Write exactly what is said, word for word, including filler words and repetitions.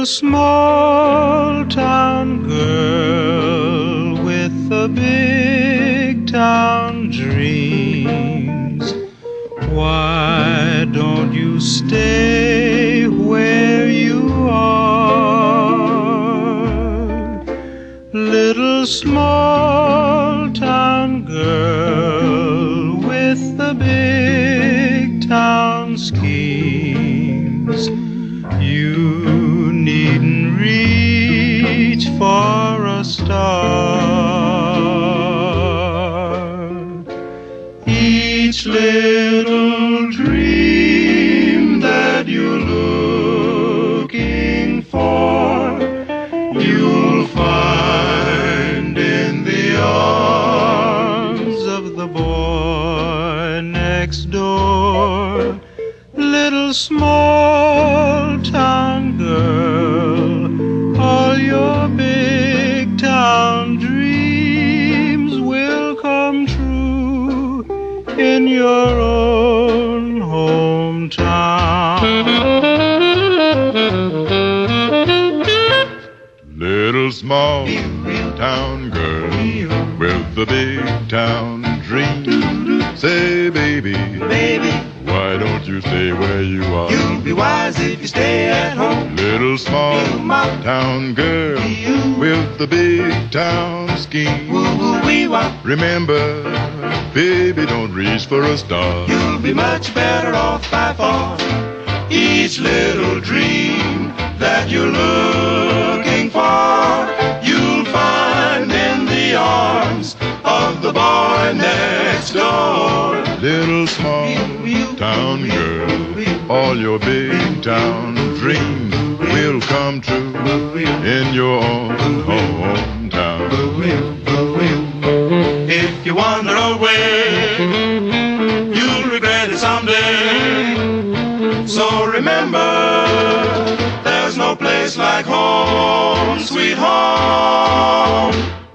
small town girl with the big town dreams, why don't you stay where you are? Little small town girl with the big town schemes, you needn't reach for a star. Each little dream that you're looking for, you'll find in the arms of the boy next door. Little small town girl, all your big town dreams will come true in your own hometown. Little small town girl with the big town dream, say baby, Baby, why don't you stay where you are? you'll be wise if you stay at home. Little small town girl with the big town scheme, Woo woo wee wah. remember, baby, don't reach for a star. You'll be much better off by far. Each little dream that you're looking for, you'll find in the arms of the boy next door. Little small town girl, all your big town dreams will come true in your own hometown. If you wander away, you'll regret it someday. So remember, there's no place like home, sweet home.